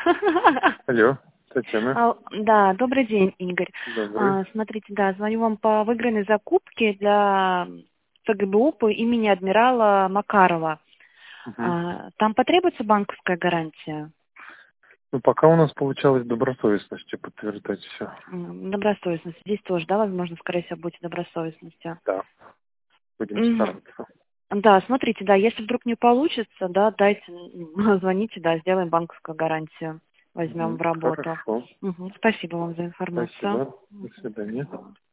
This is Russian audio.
Алло, Татьяна. Да, добрый день, Игорь. Добрый. Смотрите, да, звоню вам по выигранной закупке для ФГБУ по имени адмирала Макарова. Угу. Там потребуется банковская гарантия? Ну, пока у нас получалось добросовестностью подтверждать все. Добросовестность. Здесь тоже, да, возможно, скорее всего, будет добросовестностью. Да, будем Мгм. стараться. Да, смотрите, да, если вдруг не получится, да, дайте, звоните, да, сделаем банковскую гарантию, возьмем в работу. Хорошо. Спасибо вам за информацию. Спасибо. До свидания.